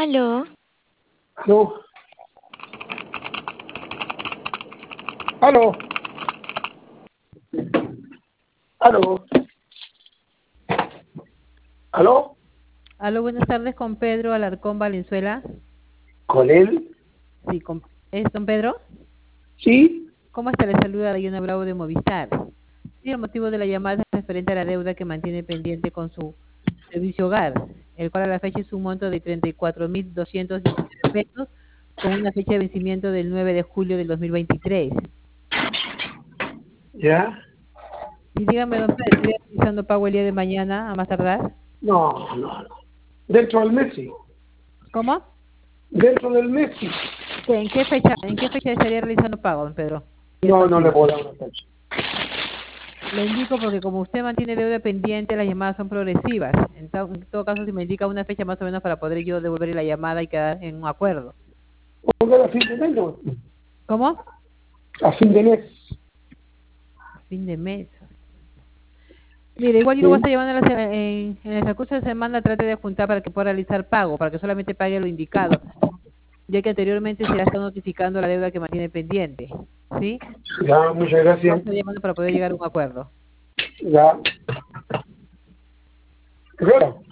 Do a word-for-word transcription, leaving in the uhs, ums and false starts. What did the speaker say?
Aló. Aló. Aló. Aló. Aló. Aló, buenas tardes con Pedro Alarcón Valenzuela. ¿Con él? Sí, con, ¿es don Pedro? Sí. ¿Cómo está? Le saluda Diana Bravo de Movistar. Sí, el motivo de la llamada es referente a la deuda que mantiene pendiente con su servicio hogar, el cual a la fecha es un monto de treinta y cuatro mil doscientos diecinueve pesos, con una fecha de vencimiento del nueve de julio del dos mil veintitrés. ¿Ya? Y dígame, don Pedro, ¿estaría realizando pago el día de mañana a más tardar? No, no, no. Dentro del mes, sí. ¿Cómo? Dentro del mes, sí. ¿Qué- ¿En qué fecha, en qué fecha estaría realizando pago, don Pedro? Si es No, no le posible. puedo dar una fecha. Le indico porque como usted mantiene deuda pendiente, las llamadas son progresivas. En, to- en todo caso, si me indica una fecha más o menos para poder yo devolver la llamada y quedar en un acuerdo. Ponga a fin de mes, ¿no? ¿Cómo? A fin de mes. A fin de mes. Mire, igual yo lo voy a Sí. estar llevando en, la se- en- en el recurso de semana, trate de juntar para que pueda realizar pago, para que solamente pague lo indicado, ya que anteriormente se le ha estado notificando la deuda que mantiene pendiente. ¿Sí? Ya, muchas Lo voy a gracias. estar llamando para poder llegar a un acuerdo. Ya. Claro.